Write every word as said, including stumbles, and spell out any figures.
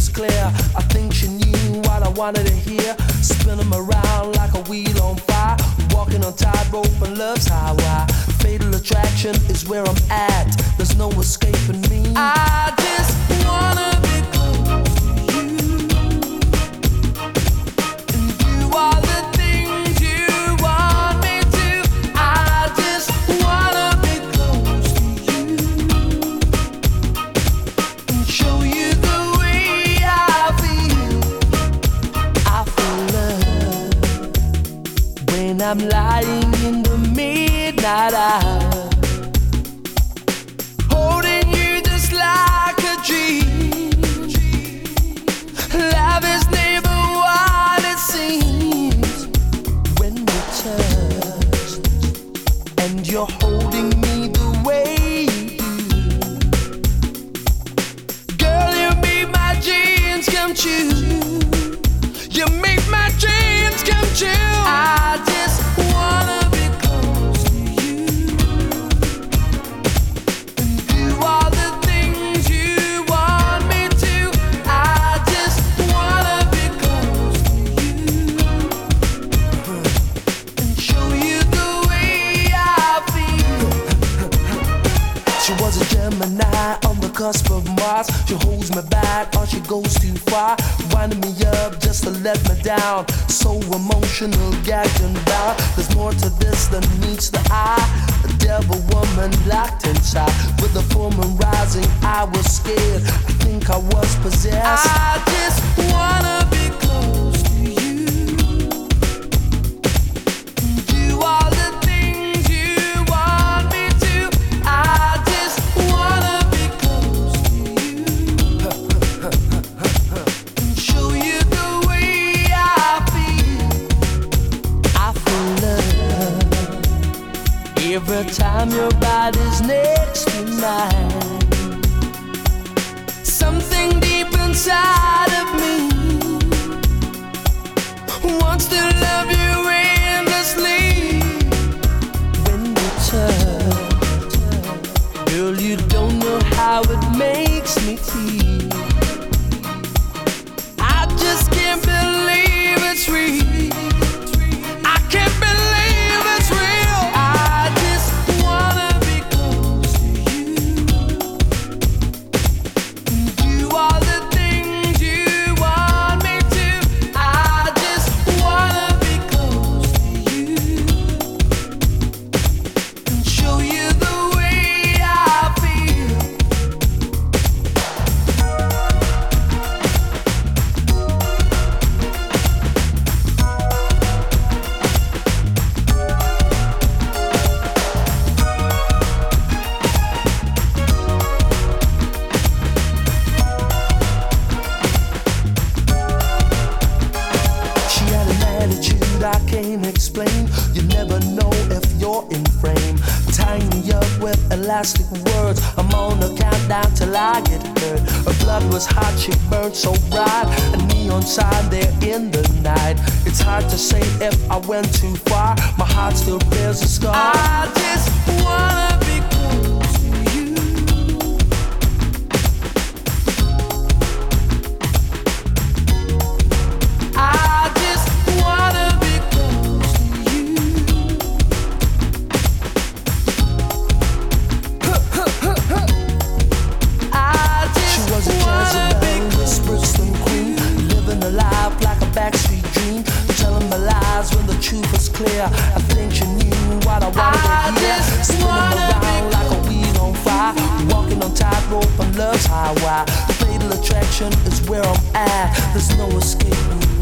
was clear. I think she knew what I wanted to hear. Spin 'em around like a wheel on fire. Walking on tightrope and love's highway. Fatal attraction is where I'm at. There's no escaping me. I just wanna be close to you. And do all the things you want me to. I just wanna be close to you. And show you the way I feel. I feel love when I'm lying in the midnight hour, holding you just like a dream. Love is never what it seems when we touch, and you're holding me the way you do. Girl, you make my dreams come true. You make my dreams come true. I just wanna be close to you and do all the things you want me to. I just wanna be close to you and show you the way I feel. She was a Gemini on the cusp of Mars. She holds me back or she goes too far, winding me up just to let me down. So emotional, gagged and bound. There's more to this than meets the eye. A devil woman locked inside. With the full moon rising, I was scared. I think I was possessed. I just wanna be close to you. Do all the things you want me to. I just wanna be close to you. And show you the way I feel. I feel love every time your body's next to mine. Something deep inside of me wants to love you endlessly. When we touch, girl, you don't know how it makes me feel. I just can't believe it's real. I can't believe it's real. I just wanna be close to you and do all the things you want me to. I just wanna be close to you and show you the way I feel. She had an attitude I can't explain. You never know if you're in frame. Tying me up with elastic words. I'm on a countdown till I get hurt. Her blood was hot, she burned so bright. A neon sign there in the night. It's hard to say if I went too far. My heart still bears a scar. I just wanna be close to you. I just wanna be close to you. I just she was a Jezebel, Miss Brixton queen, living a life like a backstreet dream, telling my lies when the truth was clear. I think she knew what I wanted to hear. Spinning around like a wheel on fire, walking on tightrope on love's highway. The fatal attraction is where I'm at. There's no escaping.